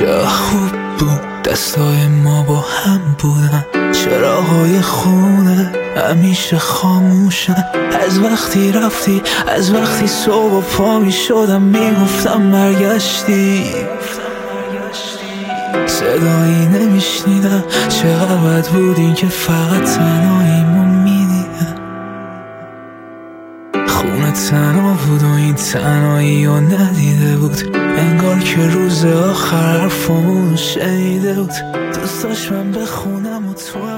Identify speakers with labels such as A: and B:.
A: چرا خوب بود دستای ما با هم بودن، چراغای خونه همیشه خاموشن. از وقتی رفتی، از وقتی صبح و پا می شدم میگفتم برگشتی، صدایی نمیشنیدم. چقدر بد بود این که فقط تنهاییمو میدیدم. خونه تنها بود و این تنهایی رو ندیده بود، انگار که روز آخر حرفمون شنیده بود. دوست داشت من بخونم و تو